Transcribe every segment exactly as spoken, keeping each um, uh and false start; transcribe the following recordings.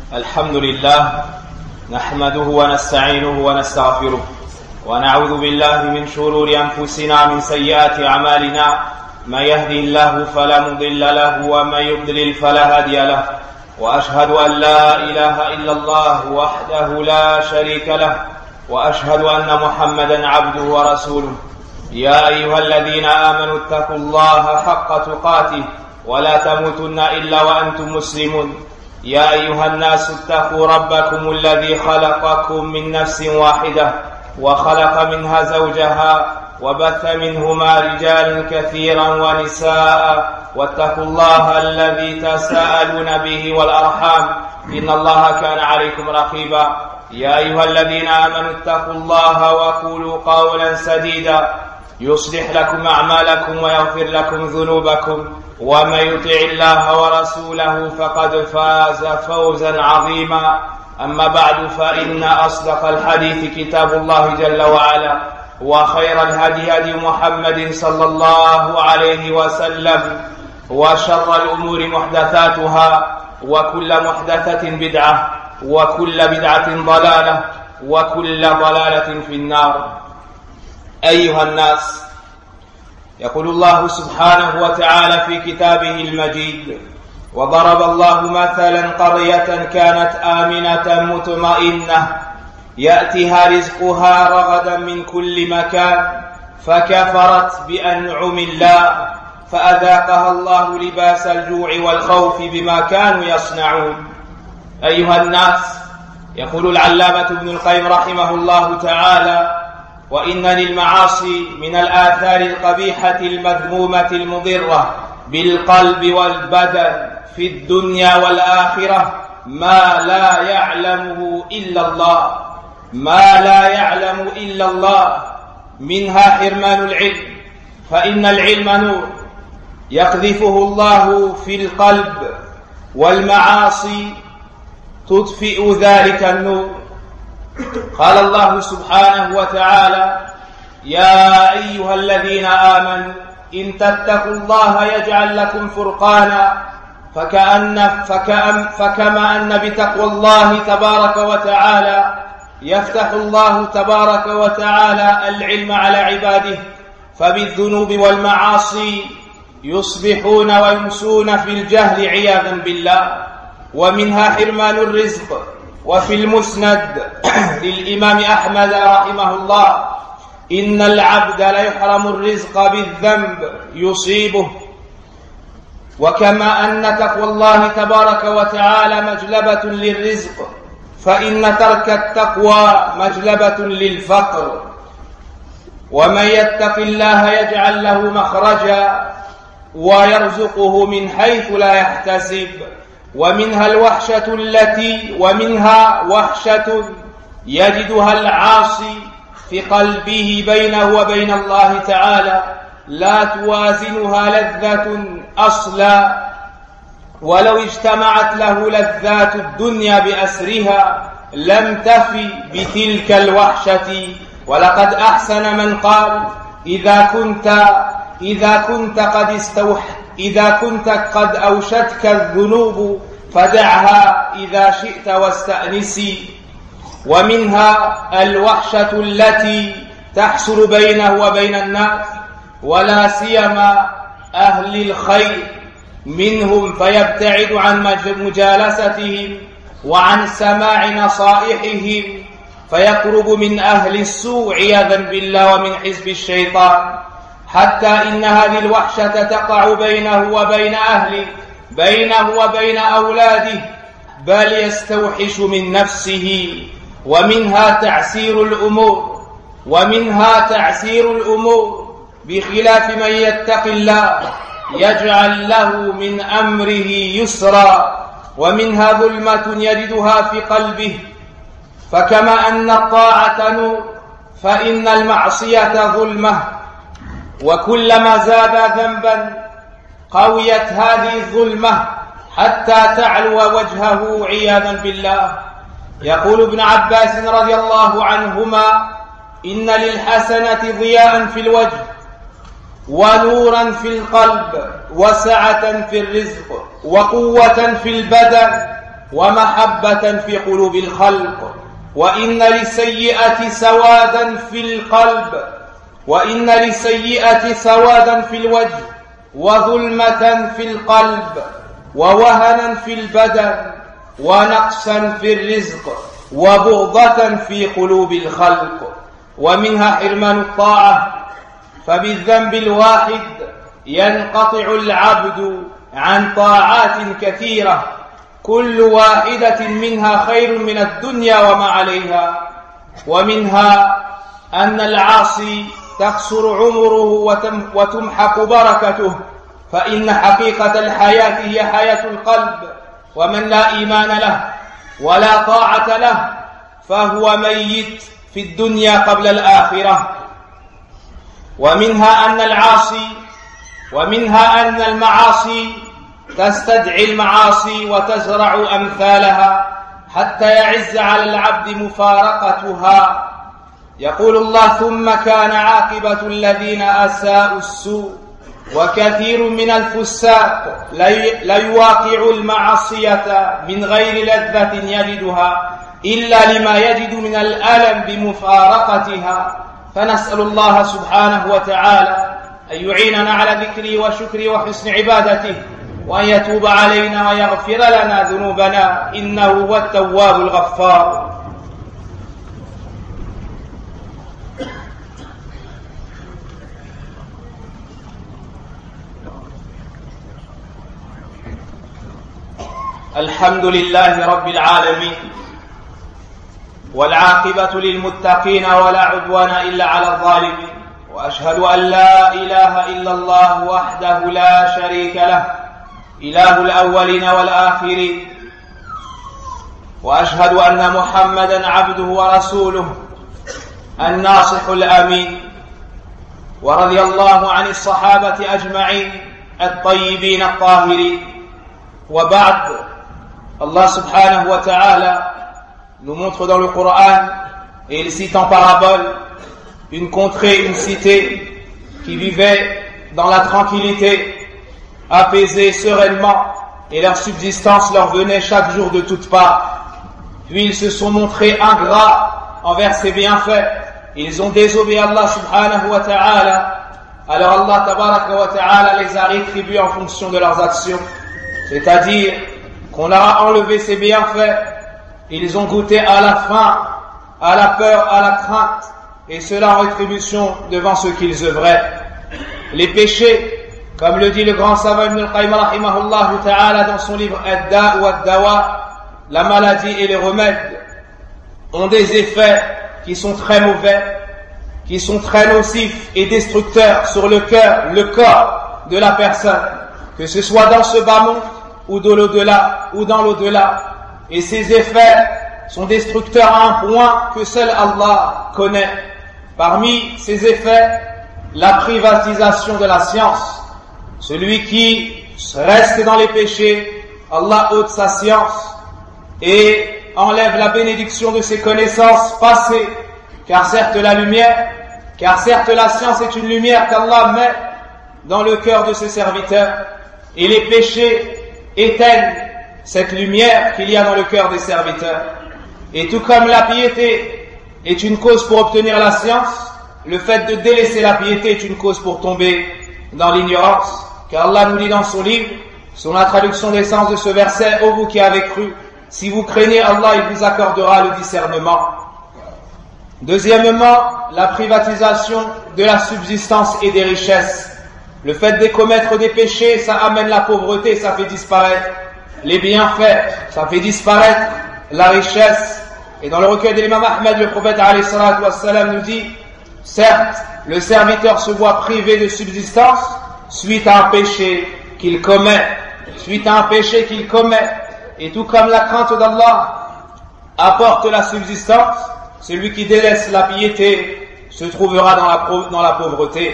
الحمد لله نحمده ونستعينه ونستغفره ونعوذ بالله من شرور أنفسنا من سيئات أعمالنا من يهدي الله فلا مضل له ومن يضلل فلا هادي له وأشهد أن لا إله إلا الله وحده لا شريك له وأشهد أن محمدا عبده ورسوله يا أيها الذين آمنوا اتقوا الله حق تقاته ولا تموتن إلا وأنتم مسلمون يا أيها الناس اتقوا ربكم الذي خلقكم من نفس واحدة وخلق منها زوجها وبث منهما رجالا كثيرا ونساء واتقوا الله الذي تساءلون به والأرحام إن الله كان عليكم رقيبا يا أيها الذين آمنوا اتقوا الله وقولوا قولا سديدا يصلح لكم أعمالكم ويغفر لكم ذنوبكم ومن يطع الله ورسوله فقد فاز فوزا عظيما أما بعد فإن أصدق الحديث كتاب الله جل وعلا وخير الهدي هدي محمد صلى الله عليه وسلم وشر الأمور محدثاتها وكل محدثة بدعة وكل بدعة ضلالة وكل ضلالة في النار. أيها الناس، يقول الله سبحانه وتعالى في كتابه المجيد: وضرب الله مثلا قرية كانت آمنة مطمئنة يأتيها رزقها رغدا من كل مكان فكفرت بأنعم الله فأذاقها الله لباس الجوع والخوف بما كانوا يصنعون. أيها الناس، يقول العلامة ابن القيم رحمه الله تعالى: وإن للمعاصي من الآثار القبيحة المذمومة المضرة بالقلب والبدن في الدنيا والآخرة ما لا يعلمه إلا الله ما لا يعلم إلا الله منها حرمان العلم، فإن العلم نور يقذفه الله في القلب، والمعاصي تطفئ ذلك النور. قال الله سبحانه وتعالى: يا أيها الذين آمنوا إن تتقوا الله يجعل لكم فرقانا فكأن فكأن فكما أن بتقوى الله تبارك وتعالى يفتح الله تبارك وتعالى العلم على عباده، فبالذنوب والمعاصي يصبحون ويمسون في الجهل عياذا بالله، ومنها حرمان الرزق. وفي المسند للإمام أحمد رحمه الله: إن العبد ليحرم الرزق بالذنب يصيبه. وكما أن تقوى الله تبارك وتعالى مجلبة للرزق، فإن ترك التقوى مجلبة للفقر. ومن يتق الله يجعل له مخرجا ويرزقه من حيث لا يحتسب. ومنها الوحشة التي ومنها وحشة يجدها العاصي في قلبه بينه وبين الله تعالى لا توازنها لذة أصلا، ولو اجتمعت له لذات الدنيا بأسرها لم تفي بتلك الوحشة. ولقد أحسن من قال: إذا كنت إذا كنت قد استوح إذا كنت قد أوشتك الذنوب فدعها إذا شئت واستأنسي. ومنها الوحشة التي تحصل بينه وبين الناس، ولا سيما أهل الخير منهم، فيبتعد عن مجالستهم وعن سماع نصائحهم، فيقرب من أهل السوء عياذا بالله ومن حزب الشيطان، حتى إن هذه الوحشة تقع بينه وبين أهله بينه وبين أولاده، بل يستوحش من نفسه. ومنها تعسير الأمور ومنها تعسير الأمور بخلاف من يتق الله يجعل له من أمره يسرا. ومنها ظلمة يجدها في قلبه، فكما أن الطاعة نور فإن المعصية ظلمة، وكلما زاد ذنبا قويت هذه الظلمة حتى تعلو وجهه عياذا بالله. يقول ابن عباس رضي الله عنهما: إن للحسنة ضياء في الوجه ونورا في القلب وسعة في الرزق وقوة في البدن ومحبة في قلوب الخلق وإن للسيئة سوادا في القلب وإن للسيئة سوادا في الوجه وظلمة في القلب ووهنا في البدن ونقصا في الرزق وبغضة في قلوب الخلق ومنها حرمان الطاعة فبالذنب الواحد ينقطع العبد عن طاعات كثيرة كل واحدة منها خير من الدنيا وما عليها ومنها أن العاصي تقصر عمره وتمحق بركته فإن حقيقة الحياة هي حياة القلب ومن لا إيمان له ولا طاعة له فهو ميت في الدنيا قبل الآخرة ومنها أن العاصي ومنها أن المعاصي تستدعي المعاصي وتزرع أمثالها حتى يعز على العبد مفارقتها يقول الله ثم كان عاقبة الذين أساءوا السوء وكثير من الفساق لا يواقع المعصية من غير لذة يجدها إلا لما يجد من الألم بمفارقتها فنسأل الله سبحانه وتعالى أن يعيننا على ذكره وشكره وحسن عبادته وأن يتوب علينا ويغفر لنا ذنوبنا إنه هو التواب الغفار الحمد لله رب العالمين والعاقبة للمتقين ولا عدوان إلا على الظالمين وأشهد أن لا إله إلا الله وحده لا شريك له إله الأولين والآخرين وأشهد أن محمدا عبده ورسوله الناصح الأمين ورضي الله عن الصحابة أجمعين الطيبين الطاهرين وبعد Allah subhanahu wa ta'ala nous montre dans le Coran et il cite en parabole une contrée, une cité qui vivait dans la tranquillité, apaisée sereinement et leur subsistance leur venait chaque jour de toutes parts. Puis ils se sont montrés ingrats envers ses bienfaits. Ils ont désobéi à Allah subhanahu wa ta'ala. Alors Allah tabaraka wa ta'ala les a rétribués en fonction de leurs actions. C'est-à-dire qu'on leur a enlevé ses bienfaits, ils ont goûté à la faim, à la peur, à la crainte, et cela en rétribution devant ce qu'ils œuvraient. Les péchés, comme le dit le grand savant Ibn al-Qayyim rahimahullah ta'ala dans son livre Ad-Da' wa Ad-Dawa, la maladie et les remèdes, ont des effets qui sont très mauvais, qui sont très nocifs et destructeurs sur le cœur, le corps de la personne, que ce soit dans ce bas monde ou de l'au-delà, ou dans l'au-delà. Et ces effets sont destructeurs à un point que seul Allah connaît. Parmi ces effets, la privatisation de la science. Celui qui reste dans les péchés, Allah ôte sa science et enlève la bénédiction de ses connaissances passées. Car certes la lumière, car certes la science est une lumière qu'Allah met dans le cœur de ses serviteurs. Et les péchés éteignent cette lumière qu'il y a dans le cœur des serviteurs. Et tout comme la piété est une cause pour obtenir la science, le fait de délaisser la piété est une cause pour tomber dans l'ignorance. Car Allah nous dit dans son livre, sur la traduction des sens de ce verset, ô vous qui avez cru, si vous craignez Allah, il vous accordera le discernement. Deuxièmement, la privatisation de la subsistance et des richesses. Le fait de commettre des péchés, ça amène la pauvreté, ça fait disparaître les bienfaits, ça fait disparaître la richesse. Et dans le recueil de l'imam Ahmed, le prophète alayhi salatu wassalam nous dit, certes, le serviteur se voit privé de subsistance suite à un péché qu'il commet, suite à un péché qu'il commet. Et tout comme la crainte d'Allah apporte la subsistance, celui qui délaisse la piété se trouvera dans la, dans la pauvreté.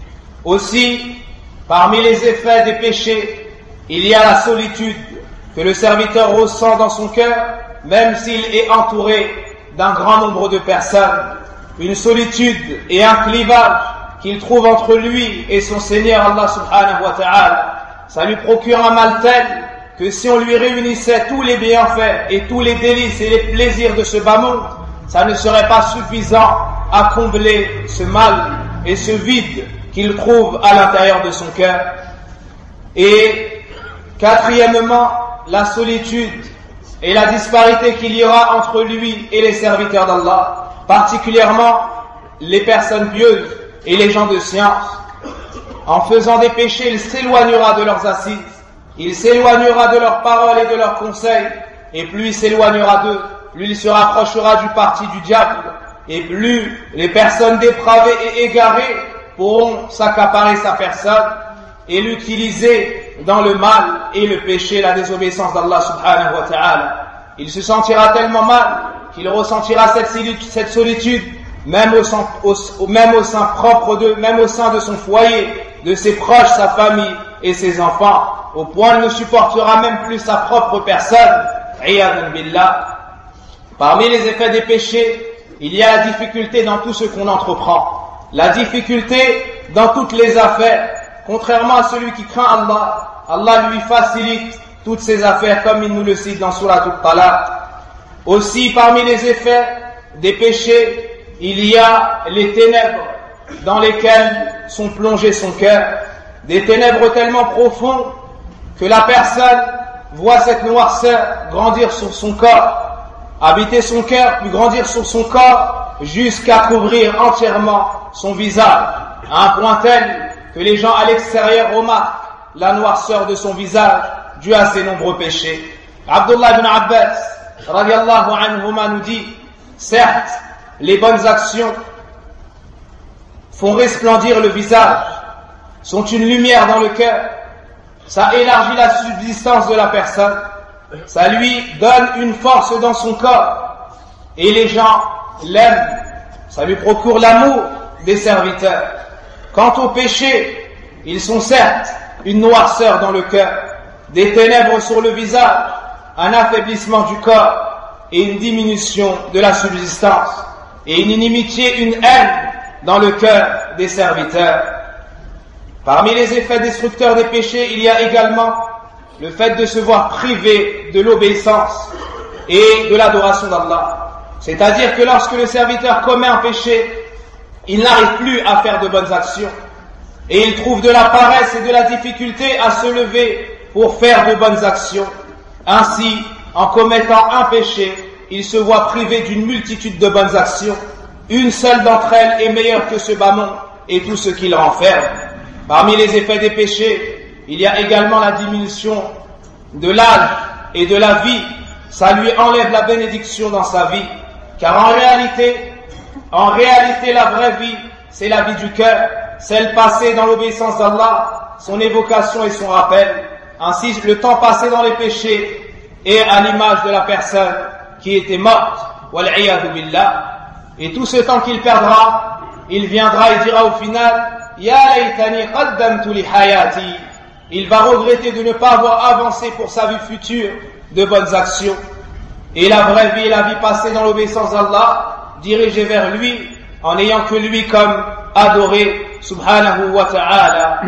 Aussi, parmi les effets des péchés, il y a la solitude que le serviteur ressent dans son cœur, même s'il est entouré d'un grand nombre de personnes. Une solitude et un clivage qu'il trouve entre lui et son Seigneur Allah subhanahu wa ta'ala. Ça lui procure un mal tel que si on lui réunissait tous les bienfaits et tous les délices et les plaisirs de ce bas monde, ça ne serait pas suffisant à combler ce mal et ce vide qu'il trouve à l'intérieur de son cœur. Et quatrièmement, la solitude et la disparité qu'il y aura entre lui et les serviteurs d'Allah, particulièrement les personnes pieuses et les gens de science. En faisant des péchés, il s'éloignera de leurs assises, il s'éloignera de leurs paroles et de leurs conseils, et plus il s'éloignera d'eux, plus il se rapprochera du parti du diable, et plus les personnes dépravées et égarées pourront s'accaparer sa personne et l'utiliser dans le mal et le péché, la désobéissance d'Allah subhanahu wa ta'ala. Il se sentira tellement mal qu'il ressentira cette solitude même au sein, au, même au sein propre de, même au sein de son foyer, de ses proches, sa famille et ses enfants, au point qu'il ne supportera même plus sa propre personne. Iyadhan billah. Parmi les effets des péchés, il y a la difficulté dans tout ce qu'on entreprend, la difficulté dans toutes les affaires. Contrairement à celui qui craint Allah, Allah lui facilite toutes ses affaires, comme il nous le cite dans Surat Al-Talaq. Aussi, parmi les effets des péchés, il y a les ténèbres dans lesquelles sont plongés son cœur, des ténèbres tellement profondes que la personne voit cette noirceur grandir sur son corps, habiter son cœur, puis grandir sur son corps jusqu'à couvrir entièrement son visage, à un point tel que les gens à l'extérieur remarquent la noirceur de son visage dû à ses nombreux péchés. Abdullah ibn Abbas radiallahu anhuma nous dit: certes, les bonnes actions font resplendir le visage, sont une lumière dans le cœur, ça élargit la subsistance de la personne, ça lui donne une force dans son corps, et les gens l'aiment, ça lui procure l'amour des serviteurs. Quant aux péchés, ils sont certes une noirceur dans le cœur, des ténèbres sur le visage, un affaiblissement du corps et une diminution de la subsistance, et une inimitié, une haine dans le cœur des serviteurs. Parmi les effets destructeurs des péchés, il y a également le fait de se voir privé de l'obéissance et de l'adoration d'Allah. C'est-à-dire que lorsque le serviteur commet un péché, il n'arrive plus à faire de bonnes actions et il trouve de la paresse et de la difficulté à se lever pour faire de bonnes actions. Ainsi, en commettant un péché, il se voit privé d'une multitude de bonnes actions. Une seule d'entre elles est meilleure que ce bas monde et tout ce qui le renferme. Parmi les effets des péchés, il y a également la diminution de l'âge et de la vie. Ça lui enlève la bénédiction dans sa vie, car en réalité, en réalité, la vraie vie, c'est la vie du cœur, celle passée dans l'obéissance d'Allah, son évocation et son rappel. Ainsi, le temps passé dans les péchés est à l'image de la personne qui était morte, wal'iyadu billah. Et tout ce temps qu'il perdra, il viendra et dira au final: Ya laytani qaddamtu li hayati. Il va regretter de ne pas avoir avancé pour sa vie future de bonnes actions. Et la vraie vie, la vie passée dans l'obéissance d'Allah, dirigée vers lui, en n'ayant que lui comme adoré, subhanahu wa ta'ala.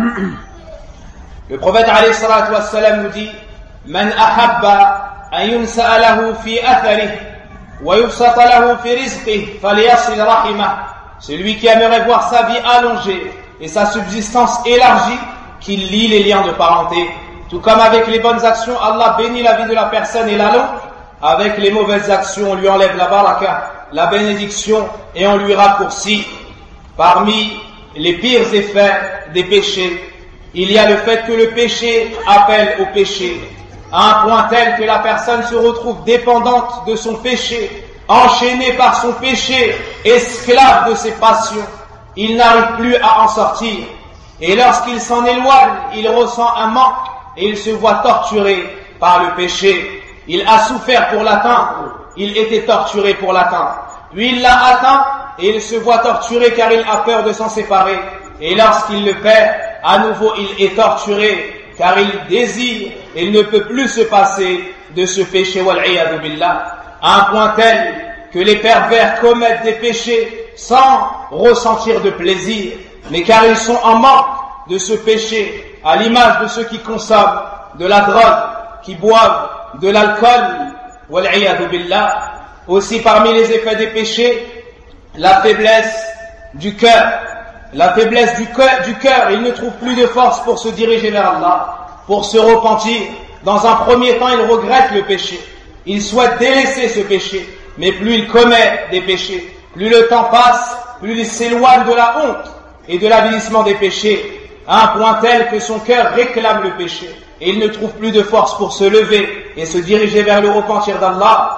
Le prophète alayhi salatu wa salam nous dit: Man ahabba an yunsa'a lahu fi atharihi wa yubsata lahu fi rizqihi falyasil rahimah. Celui qui aimerait voir sa vie allongée et sa subsistance élargie, qu'il lie les liens de parenté. Tout comme avec les bonnes actions, Allah bénit la vie de la personne et l'allonge, avec les mauvaises actions, on lui enlève la baraka, la bénédiction, et on lui raccourcit. Parmi les pires effets des péchés, il y a le fait que le péché appelle au péché, à un point tel que la personne se retrouve dépendante de son péché, enchaînée par son péché, esclave de ses passions. Il n'arrive plus à en sortir. Et lorsqu'il s'en éloigne, il ressent un manque et il se voit torturé par le péché. Il a souffert pour l'atteindre, il était torturé pour l'atteindre. Puis il l'a atteint et il se voit torturé car il a peur de s'en séparer. Et lorsqu'il le perd, à nouveau il est torturé car il désire et il ne peut plus se passer de ce péché, wal'iyadu billah, à un point tel que les pervers commettent des péchés sans ressentir de plaisir, mais car ils sont en manque de ce péché, à l'image de ceux qui consomment de la drogue qui boivent de l'alcool, wal-'iyadhu billah. Aussi parmi les effets des péchés, la faiblesse du cœur. La faiblesse du cœur, du cœur, il ne trouve plus de force pour se diriger vers Allah, pour se repentir. Dans un premier temps, il regrette le péché. Il souhaite délaisser ce péché, mais plus il commet des péchés, plus le temps passe, plus il s'éloigne de la honte et de l'avilissement des péchés, à un point tel que son cœur réclame le péché, et il ne trouve plus de force pour se lever et se diriger vers le repentir d'Allah.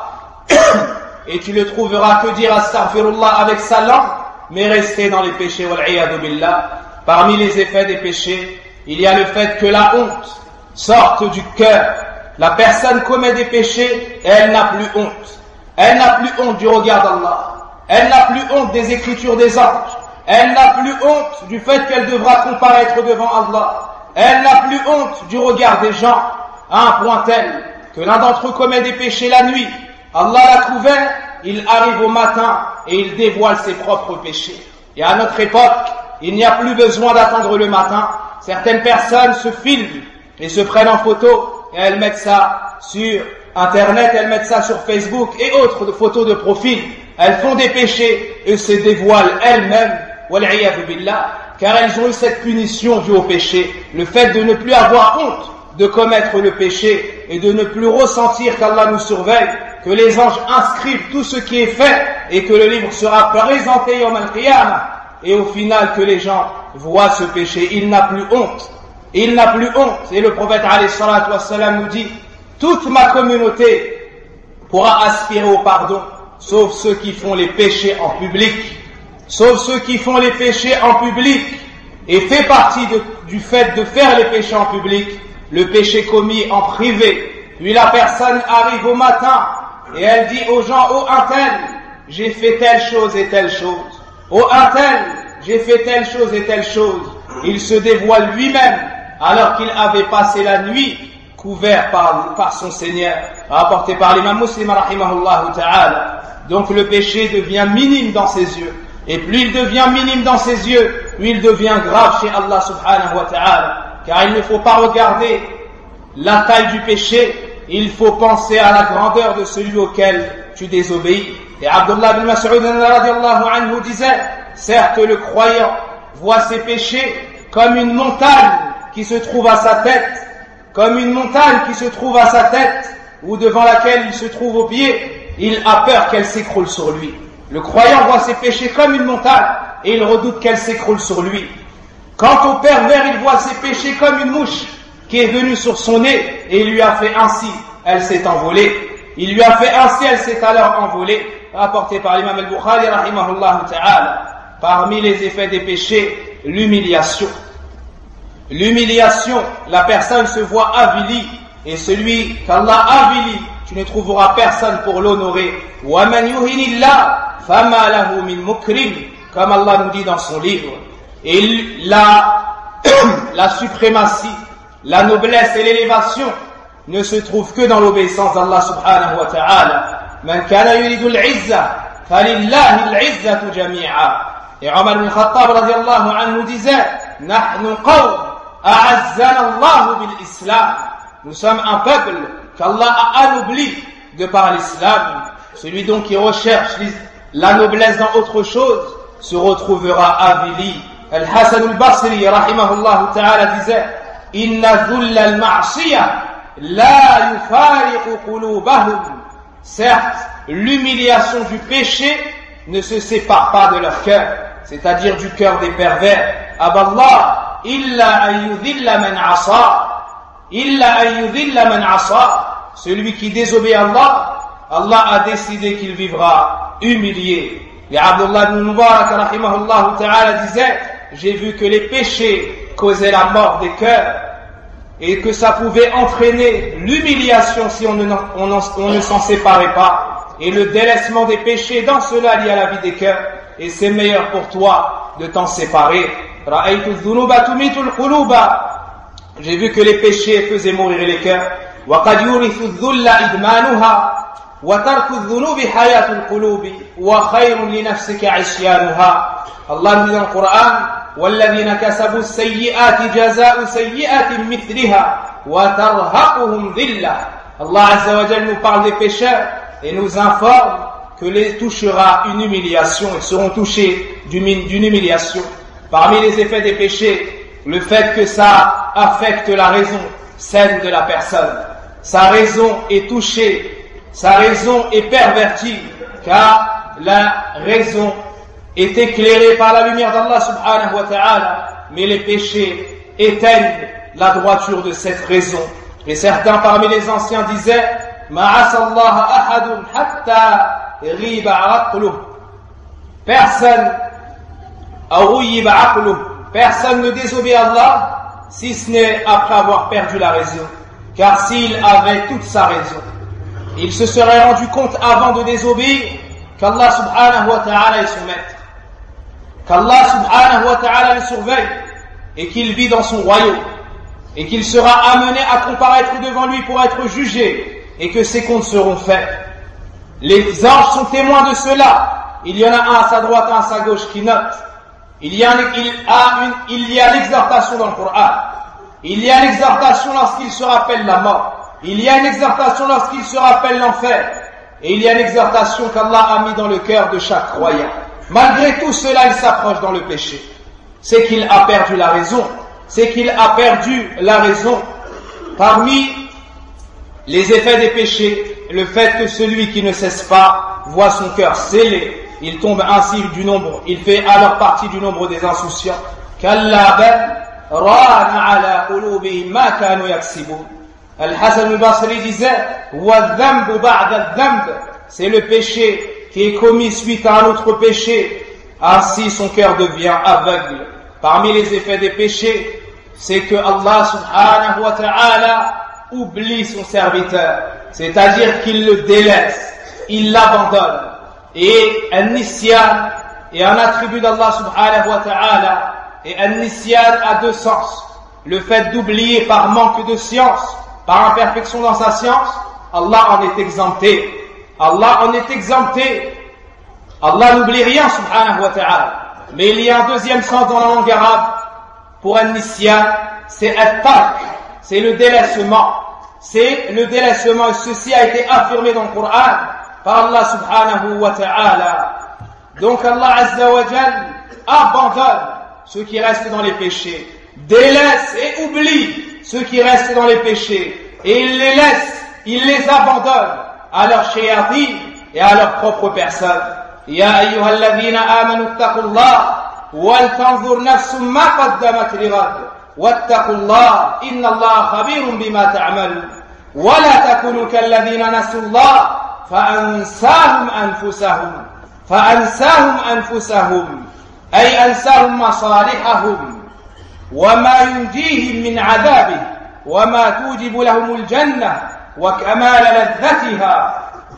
Et tu le trouveras que dire astaghfirullah avec sa langue, mais rester dans les péchés, wal-'iyadhu billah. Parmi les effets des péchés, il y a le fait que la honte sorte du cœur. La personne commet des péchés et elle n'a plus honte. Elle n'a plus honte du regard d'Allah. Elle n'a plus honte des écritures des anges. Elle n'a plus honte du fait qu'elle devra comparaître devant Allah. Elle n'a plus honte du regard des gens, à un point tel que l'un d'entre eux commet des péchés la nuit. Allah l'a couvert, il arrive au matin et il dévoile ses propres péchés. Et à notre époque, il n'y a plus besoin d'attendre le matin. Certaines personnes se filment et se prennent en photo et elles mettent ça sur Internet, elles mettent ça sur Facebook et autres photos de profil. Elles font des péchés et se dévoilent elles-mêmes, wal-'iyadhu billah, car elles ont eu cette punition due au péché, le fait de ne plus avoir honte de commettre le péché et de ne plus ressentir qu'Allah nous surveille, que les anges inscrivent tout ce qui est fait et que le livre sera présenté yawm al-qiyamah, et au final que les gens voient ce péché. Il n'a plus honte. Il n'a plus honte. Et le prophète alayhi salatu wassalam nous dit: toute ma communauté pourra aspirer au pardon, sauf ceux qui font les péchés en public. Sauf ceux qui font les péchés en public. Et fait partie de, du fait de faire les péchés en public, le péché commis en privé. Puis la personne arrive au matin et elle dit aux gens: oh un tel, j'ai fait telle chose et telle chose. Oh un tel, j'ai fait telle chose et telle chose. Il se dévoile lui-même alors qu'il avait passé la nuit couvert par, par son Seigneur, rapporté par l'imam Muslim rahimahullah ta'ala. Donc le péché devient minime dans ses yeux. Et plus il devient minime dans ses yeux, plus il devient grave chez Allah subhanahu wa ta'ala. Car il ne faut pas regarder la taille du péché, il faut penser à la grandeur de celui auquel tu désobéis. Et Abdullah bin Mas'ud radiallahu anhu disait: certes le croyant voit ses péchés comme une montagne qui se trouve à sa tête, comme une montagne qui se trouve à sa tête, ou devant laquelle il se trouve au pied, il a peur qu'elle s'écroule sur lui. Le croyant voit ses péchés comme une montagne et il redoute qu'elle s'écroule sur lui. Quant au pervers, il voit ses péchés comme une mouche qui est venue sur son nez et il lui a fait ainsi, elle s'est envolée. Il lui a fait ainsi, elle s'est alors envolée. Rapporté par l'imam al-Bukhari rahimahullah ta'ala. Parmi les effets des péchés, l'humiliation. L'humiliation, la personne se voit avilie et celui qu'Allah avilie, tu ne trouveras personne pour l'honorer. Wa man yuhinillah fama lahu min mukrim, comme Allah nous dit dans son livre. Et la, la suprématie, la noblesse et l'élévation ne se trouvent que dans l'obéissance d'Allah subhanahu wa ta'ala. Man kana yuridu al-'izza falillahi al-'izzatu jami'a. Et Omar ibn Khattab radiallahu anhu disait: nahnu qawm a'azzana Allah bil islam. Nous sommes un peuple qu'Allah a anobli de par l'islam. Celui donc qui recherche la noblesse dans autre chose se retrouvera avili. Al-Hasan al-Basri rahimahullah ta'ala disait: inna dhulla al-ma'siyah la yufariqu qulubahum. Certes, l'humiliation du péché ne se sépare pas de leur cœur, c'est-à-dire du cœur des pervers. Aballah illa an yudhilla man asa, illa an yudhilla man asa. Celui qui désobéit à Allah, Allah a décidé qu'il vivra humilié. Et Abdullah ibn Mubarak rahimahullah ta'ala disait: j'ai vu que les péchés causaient la mort des cœurs et que ça pouvait entraîner l'humiliation si on ne, on, on ne s'en séparait pas, et le délaissement des péchés dans cela lié à la vie des cœurs, et c'est meilleur pour toi de t'en séparer. J'ai vu que les péchés faisaient mourir les cœurs. وقد يورث الذل إدمانها وترك الذنوب حياة القلوب وخير لنفسك عصيانها. Allah dit dans le Coran: والذين كسبوا السيئات جزاء سيئة مثلها وَتَرْهَقُهُمْ ذِلَّةٌ. Allah Azza wa Jal nous parle des pécheurs et nous informe que les touchera une humiliation, ils seront touchés d'une humiliation. Parmi les effets des péchés, le fait que ça affecte la raison saine de la personne. Sa raison est touchée, sa raison est pervertie, car la raison est éclairée par la lumière d'Allah subhanahu wa ta'ala, mais les péchés éteignent la droiture de cette raison. Et certains parmi les anciens disaient Ma'asallaha ahadun hatta riba aqluh. Personne Personne ne désobéit à Allah si ce n'est après avoir perdu la raison. Car s'il avait toute sa raison, il se serait rendu compte avant de désobéir qu'Allah subhanahu wa ta'ala est son maître, qu'Allah subhanahu wa ta'ala le surveille et qu'il vit dans son royaume et qu'il sera amené à comparaître devant lui pour être jugé et que ses comptes seront faits. Les anges sont témoins de cela. Il y en a un à sa droite, un à sa gauche qui note. Il y a, il a une, il y a l'exhortation dans le Coran. Il y a l'exhortation lorsqu'il se rappelle la mort. Il y a une exhortation lorsqu'il se rappelle l'enfer. Et il y a une exhortation qu'Allah a mis dans le cœur de chaque croyant. Malgré tout cela, il s'approche dans le péché. C'est qu'il a perdu la raison. C'est qu'il a perdu la raison. Parmi les effets des péchés, le fait que celui qui ne cesse pas voit son cœur scellé, il tombe ainsi du nombre, il fait alors partie du nombre des insouciants. Kalla bal rana ala qulubihim ma kanu yaksibun. Al-Hasan al-Basri disait wa dhanbu ba'da dhanb, c'est le péché qui est commis suite à un autre péché, ainsi son cœur devient aveugle. Parmi les effets des péchés, c'est que Allah subhanahu wa ta'ala oublie son serviteur, c'est-à-dire qu'il le délaisse, il l'abandonne. Et un-nisyan est un attribut d'Allah subhanahu wa ta'ala, et un-nisyan a deux sens. Le fait d'oublier par manque de science, par imperfection dans sa science, Allah en est exempté. Allah en est exempté. Allah n'oublie rien subhanahu wa ta'ala. Mais il y a un deuxième sens dans la langue arabe pour un-nisyan, c'est at-tark, c'est le délaissement. C'est le délaissement, et ceci a été affirmé dans le Coran par Allah subhanahu wa ta'ala. Donc Allah azza wa jal abandonne ceux qui restent dans les péchés, délaisse et oublie ceux qui restent dans les péchés, et il les laisse, il les abandonne à leur shayatin et à leur propre personne. Ya ayyuhalladhina amanu ittaqullah wal tanzur nafsum ma qaddamat lighad wattaqullah inna Allah khabirun bima ta'malun wa la takunu kalladhina nasullah فأنساهم أنفسهم فأنساهم أنفسهم أي أنساهم مصالحهم وما ينجيهم من عذابه وما توجب لهم الجنة وكمال لذتها.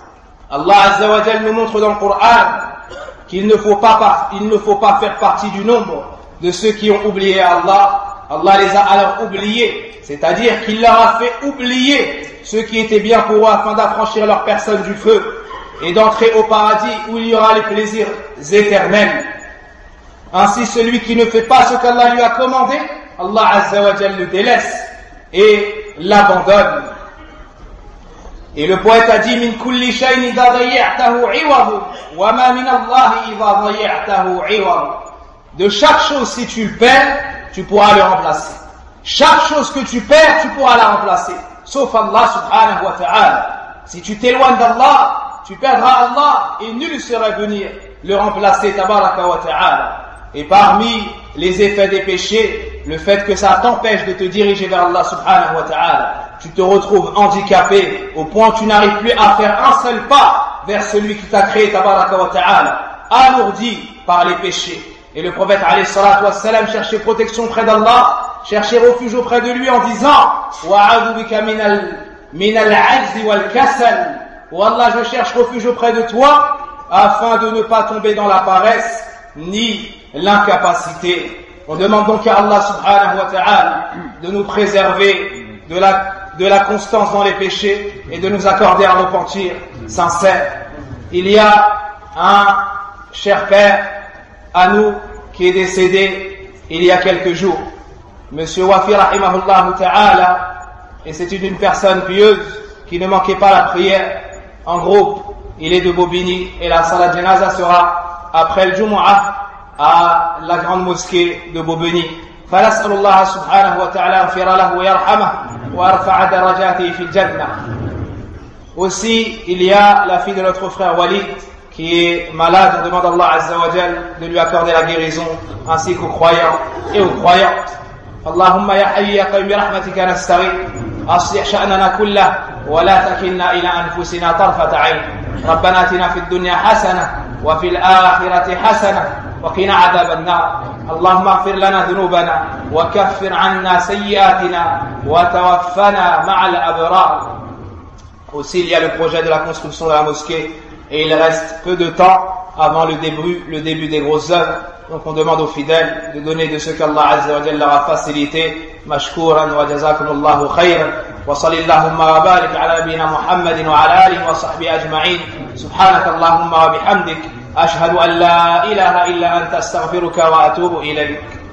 Allah Azza wa Jal nous montre dans le Coran qu'il ne faut pas, il ne faut pas faire partie du nombre de ceux qui ont oublié Allah. Allah les a alors oubliés, c'est-à-dire qu'il leur a fait oublier ce qui était bien pour eux afin d'affranchir leur personne du feu et d'entrer au paradis où il y aura les plaisirs éternels. Ainsi, celui qui ne fait pas ce qu'Allah lui a commandé, Allah Azza wa Jal le délaisse et l'abandonne. Et le poète a dit min kulli shay'in idha dayya'tahu 'iwadu wa ma min Allah idha dayya'tahu 'iwadu. De chaque chose, si tu le perds, tu pourras le remplacer. Chaque chose que tu perds, tu pourras la remplacer. Sauf Allah subhanahu wa ta'ala. Si tu t'éloignes d'Allah, tu perdras Allah et nul ne saurait venir le remplacer, tabaraka wa ta'ala. Et parmi les effets des péchés, le fait que ça t'empêche de te diriger vers Allah subhanahu wa ta'ala, tu te retrouves handicapé au point où tu n'arrives plus à faire un seul pas vers celui qui t'a créé, tabaraka wa ta'ala, alourdi par les péchés. Et le prophète alayhi salatu wassalam cherchait protection près d'Allah, cherchait refuge auprès de lui en disant wa'adhu bika min al-'ajzi wal-kasal. Oh Allah, je cherche refuge auprès de toi afin de ne pas tomber dans la paresse ni l'incapacité. On demande donc à Allah subhanahu wa ta'ala de nous préserver de la, de la constance dans les péchés et de nous accorder un repentir sincère. Il y a un cher père à nous qui est décédé il y a quelques jours. Monsieur Wafi rahimahullah ta'ala et c'était une personne pieuse qui ne manquait pas la prière en groupe. Il est de Bobigny et la salat janaza sera après le Jumu'ah à la grande mosquée de Bobigny. فنسأل الله سبحانه وتعالى يغفر له ويرحمه ويرفع درجاته في الجنة. Aussi, il y a la fille de notre frère Walid qui est malade. On demande à Allah Azza wa Jal de lui accorder la guérison, ainsi qu'aux croyants et aux croyantes. اللهم يا حي يا قيوم برحمتك نستغيث أصلح شأننا كله ولا تكلنا إلى أنفسنا طرفة عين ربنا آتنا في الدنيا حسنة وفي الآخرة حسنة وقنا عذاب النار اللهم اغفر لنا ذنوبنا وكفر عنا سيئاتنا وتوفنا مع الأبرار. Aussi, il y a le projet de la construction de la mosquée et il reste peu de temps avant le début, le début des grosses œuvres. Donc on demande aux fidèles de donner de ce qu'Allah Azza wa Jalla leur a facilité. Mashkouran wa jazakumullahu khayran. Wa sallallahu wa barik ala nabina Muhammadin wa ala alihi wa sahbihi ajma'in. Subhanaka Allahumma wa bihamdik. Ashhadu an la ilaha illa anta astaghfiruka wa atubu ilayk.